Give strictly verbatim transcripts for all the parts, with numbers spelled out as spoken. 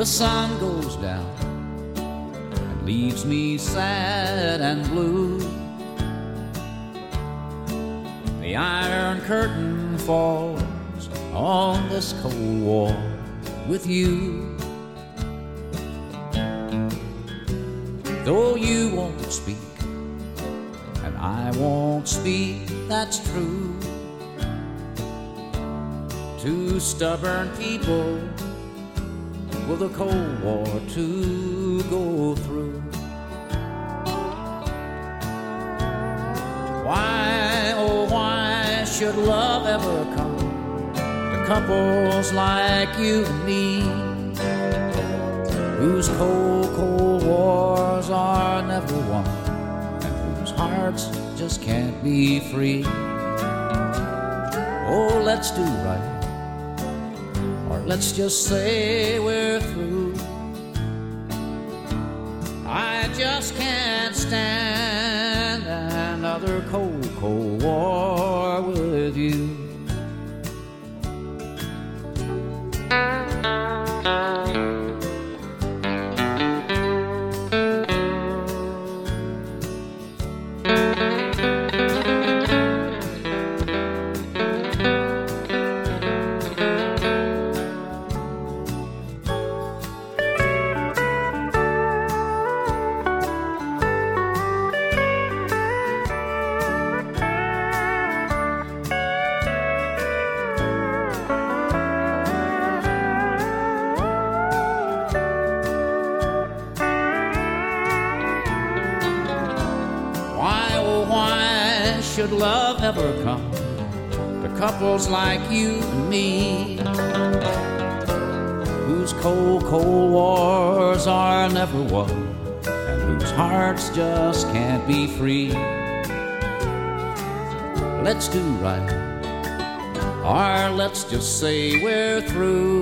sun goes down and leaves me sad and blue. The iron curtain falls on this cold war with you. Though you won't speak and I won't speak, that's true. Two stubborn people with a cold war to go through. Why, oh why should love ever come to couples like you and me, whose cold, cold wars are never won and whose hearts just can't be free? Oh, let's do right, or let's just say we're through. I just can't stand another cold, cold war with you. Should love ever come to couples like you and me, whose cold, cold wars are never won and whose hearts just can't be free? Let's do right, or let's just say we're through.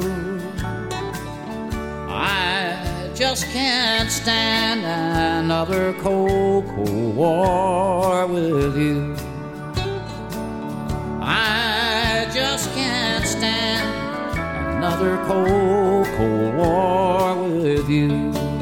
I just can't stand another cold, cold war with you. I just can't stand another cold, cold war with you.